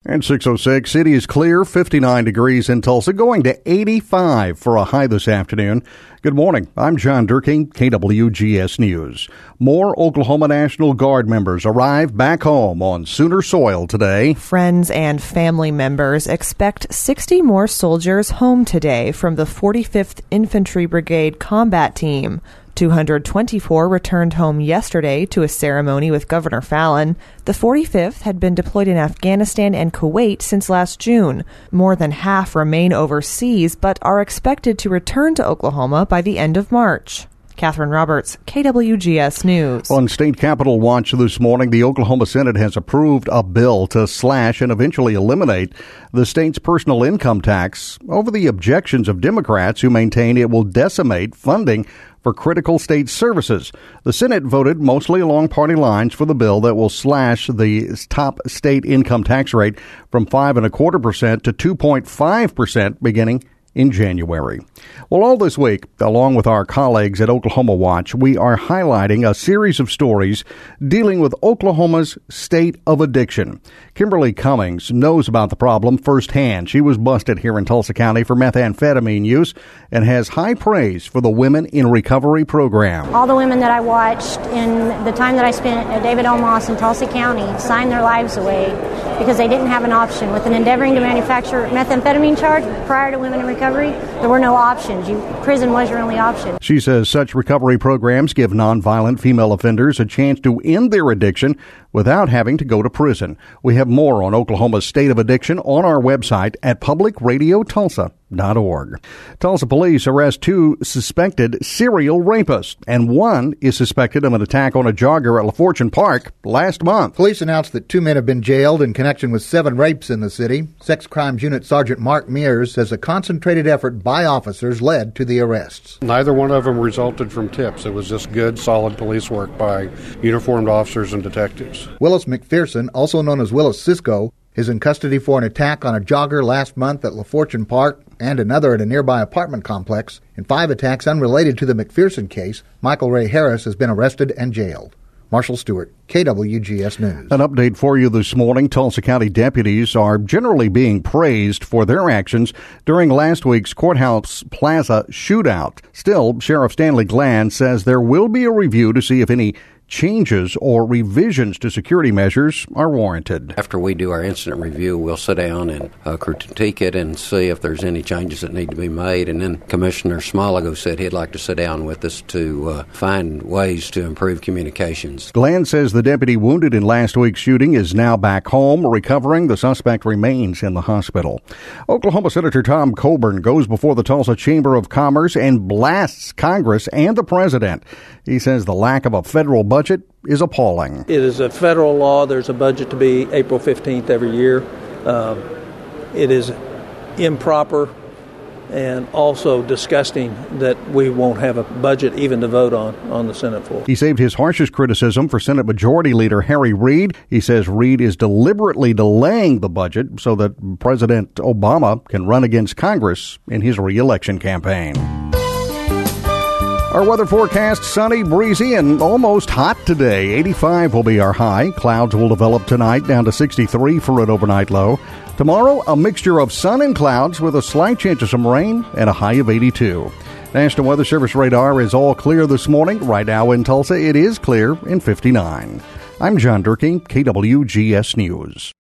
And 6:06, city is clear, 59 degrees in Tulsa, going to 85 for a high this afternoon. Good morning. I'm John Durking, KWGS News. More Oklahoma National Guard members arrive back home on Sooner soil today. Friends and family members expect 60 more soldiers home today from the 45th Infantry Brigade combat team. 224 returned home yesterday to a ceremony with Governor Fallon. The 45th had been deployed in Afghanistan and Kuwait since last June. More than half remain overseas, but are expected to return to Oklahoma by the end of March. Catherine Roberts, KWGS News. On State Capitol Watch this morning, the Oklahoma Senate has approved a bill to slash and eventually eliminate the state's personal income tax over the objections of Democrats who maintain it will decimate funding for critical state services. The Senate voted mostly along party lines for the bill that will slash the top state income tax rate from 5.25% to 2.5% beginning in January. Well, all this week, along with our colleagues at Oklahoma Watch, we are highlighting a series of stories dealing with Oklahoma's state of addiction. Kimberly Cummings knows about the problem firsthand. She was busted here in Tulsa County for methamphetamine use and has high praise for the Women in Recovery program. All the women that I watched in the time that I spent at David L. Moss in Tulsa County signed their lives away because they didn't have an option. With an endeavoring to manufacture methamphetamine charge prior to Women in Recovery, there were no options. Prison was your only option. She says such recovery programs give nonviolent female offenders a chance to end their addiction without having to go to prison. We have more on Oklahoma's state of addiction on our website at publicradiotulsa.org. Tulsa police arrest 2 suspected serial rapists, and 1 is suspected of an attack on a jogger at LaFortune Park last month. Police announced that 2 men have been jailed in connection with 7 rapes in the city. Sex Crimes Unit Sergeant Mark Mears says a concentrated effort by officers led to the arrests. Neither one of them resulted from tips. It was just good, solid police work by uniformed officers and detectives. Willis McPherson, also known as Willis Cisco, is in custody for an attack on a jogger last month at LaFortune Park and another at a nearby apartment complex. In 5 attacks unrelated to the McPherson case, Michael Ray Harris has been arrested and jailed. Marshall Stewart, KWGS News. An update for you this morning. Tulsa County deputies are generally being praised for their actions during last week's Courthouse Plaza shootout. Still, Sheriff Stanley Glenn says there will be a review to see if any changes or revisions to security measures are warranted. After we do our incident review, we'll sit down and critique it and see if there's any changes that need to be made. And then Commissioner Smalago said he'd like to sit down with us to find ways to improve communications. Glenn says the deputy wounded in last week's shooting is now back home, recovering. The suspect remains in the hospital. Oklahoma Senator Tom Coburn goes before the Tulsa Chamber of Commerce and blasts Congress and the president. He says the lack of a federal budget is appalling. It is a federal law. There's a budget to be April 15th every year. It is improper and also disgusting that we won't have a budget even to vote on the Senate floor. He saved his harshest criticism for Senate Majority Leader Harry Reid. He says Reid is deliberately delaying the budget so that President Obama can run against Congress in his re-election campaign. Our weather forecast, sunny, breezy, and almost hot today. 85 will be our high. Clouds will develop tonight down to 63 for an overnight low. Tomorrow, a mixture of sun and clouds with a slight chance of some rain and a high of 82. National Weather Service radar is all clear this morning. Right now in Tulsa, it is clear in 59. I'm John Durking, KWGS News.